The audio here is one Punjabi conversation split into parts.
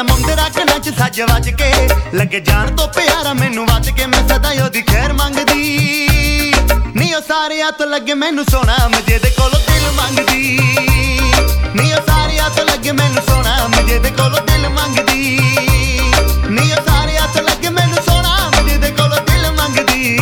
ਉਹਦੀਆਂ ਮੁੰਦਰਾ ਕੰਨਾਂ 'ਚ ਸੱਜ ਵੱਜ ਕੇ ਲੱਗੇ ਜਾਣ ਤੋਂ ਪਿਆਰਾ ਮੈਨੂੰ ਵੱਜ ਕੇ ਮੈਂ ਸਦਾ ਉਹਦੀ ਖੈਰ ਮੰਗਦੀ ਨੀ ਉਹ ਸਾਰਿਆਂ ਤੋਂ ਲੱਗੇ ਮੈਨੂੰ ਸੋਹਣਾ ਮੈਂ ਜਿਹਦੇ ਕੋਲੋਂ ਦਿਲ ਮੰਗਦੀ ਨੀ ਉਹ ਸਾਰਿਆਂ ਤੋਂ ਲੱਗੇ ਮੈਨੂੰ ਸੋਹਣਾ ਮੈਂ ਜਿਹਦੇ ਕੋਲੋਂ ਦਿਲ ਮੰਗਦੀ ਨੀ ਉਹ ਸਾਰਿਆਂ ਤੋਂ ਲੱਗੇ ਮੈਨੂੰ ਸੋਹਣਾ ਮੈਂ ਜਿਹਦੇ ਕੋਲੋਂ ਦਿਲ ਮੰਗਦੀ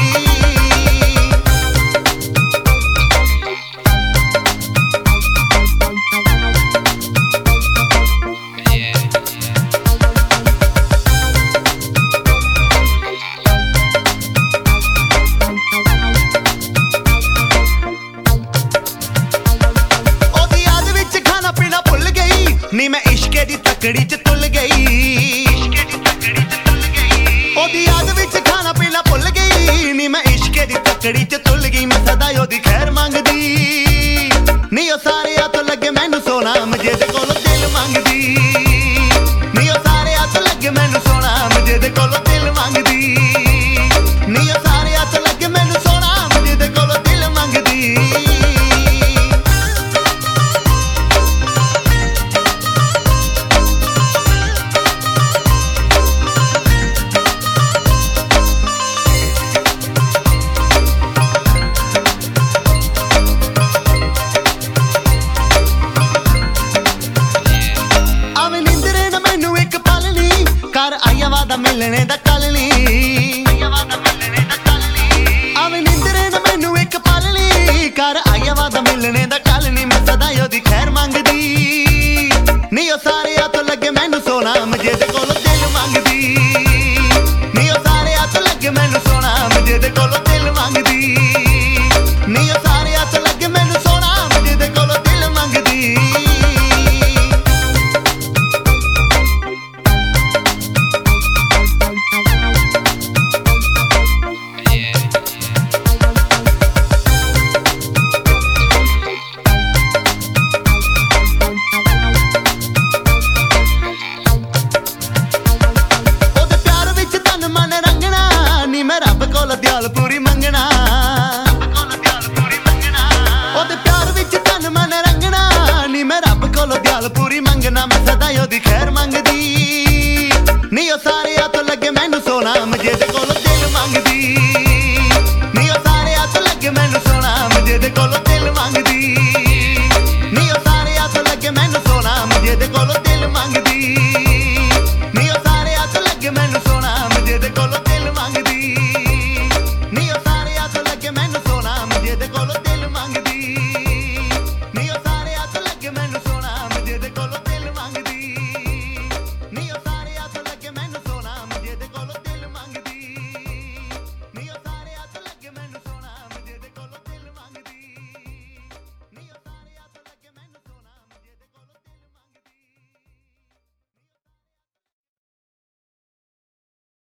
ਨੀ ਮੈਂ ਇਸ਼ਕੇ ਦੀ ਤਕੜੀ 'ਚ ਤੁੱਲ ਗਈ ਉਹਦੀ ਯਾਦ ਵਿੱਚ ਖਾਣਾ ਪੀਣਾ ਭੁੱਲ ਗਈ ਨੀ ਮੈਂ ਇਸ਼ਕੇ ਦੀ ਤਕੜੀ 'ਚ ਤੁੱਲ ਗਈ ਮੈਂ ਸਦਾ ਉਹਦੀ ਖੈਰ ਮੰਗਦੀ ਨੀ ਉਹ ਸਾਰਿਆਂ ਤੋਂ ਲੱਗੇ ਮੈਨੂੰ ਸੋਹਣਾ ਮੈਂ ਜਿਹਦੇ ਕੋਲੋਂ ਦਿਲ ਮੰਗਦੀ ਨੀ ਉਹ ਸਾਰਿਆਂ ਤੋਂ ਲੱਗੇ ਮੈਨੂੰ ਸੋਹਣਾ ਮੈਂ ਜਿਹਦੇ ਕੋਲੋਂ ਦਿਲ ਮੰਗਦੀ ਨੀ ਉਹ ਸਾਰਿਆਂ ਤੋਂ ਲੱਗੇ ਮੈਨੂੰ ਸੋਹਣਾ ਮੈਂ ਜਿਹਦੇ ਕੋਲੋਂ ਦਿਲ ਮੰਗਦੀ ਕਰ ਆਇਆ ਵਾਦਾ ਮਿਲਣੇ ਦਾ ਕੱਲ ਨੀ ਆਵੇਂ ਨਿੰਦਰੇ ਨਾ ਮੈਨੂੰ ਇੱਕ ਪਲ ਨੀ ਕਰ ਆਇਆ ਵਾਦਾ ਮਿਲਣੇ ਦਾ ਕੱਲ ਨੀ ਮੈਂ ਸਦਾ ਉਹਦੀ ਖੈਰ ਮੰਗਦੀ ਨੀ ਉਹ ਸਾਰਿਆਂ ਤੋਂ ਲੱਗੇ ਮੈਨੂੰ ਸੋਹਣਾ ਮੈਂ ਜਿਹਦੇ ਕੋਲੋਂ ਦਿਲ ਮੰਗਦੀ ਨੀ ਉਹ ਸਾਰਿਆਂ ਤੋਂ ਲੱਗੇ ਮੈਨੂੰ ਸੋਹਣਾ ਮੈਂ ਜਿਹਦੇ ਕੋਲੋਂ ਦਿਲ ਮੰਗਦੀ ਨੀ ਉਹ ਸਾਰਿਆਂ ਤੋਂ ਲੱਗੇ ਮੈਨੂੰ ਸੋਹਣਾ ਮੈਂ ਜਿਹਦੇ ਕੋਲੋਂ ਦਿਲ ਮੰਗਦੀ ਦਿਆਲ ਪੂਰੀ ਮੰਗਣਾ ਉਹਦੇ ਪਿਆਰ ਵਿੱਚ ਤਨ ਮਨ ਰੰਗਣਾ ਨੀ ਮੈਂ ਰੱਬ ਕੋਲੋਂ ਦਿਆਲ ਪੂਰੀ ਮੰਗਣਾ ਮੈਂ ਸਦਾ ਉਹਦੀ ਖੈਰ ਮੰਗਦੀ ਨੀ ਉਹ ਸਾਰਿਆਂ ਤੋਂ ਲੱਗੇ ਮੈਨੂੰ ਸੋਹਣਾ ਮੈਂ ਜਿਹਦੇ ਕੋਲੋਂ ਦਿਲ ਮੰਗਦੀ ਨੀ ਉਹ ਸਾਰਿਆਂ ਤੋਂ ਲੱਗੇ ਮੈਨੂੰ ਸੋਹਣਾ ਮੈਂ ਜਿਹਦੇ ਕੋਲੋਂ ਦਿਲ ਮੰਗਦੀ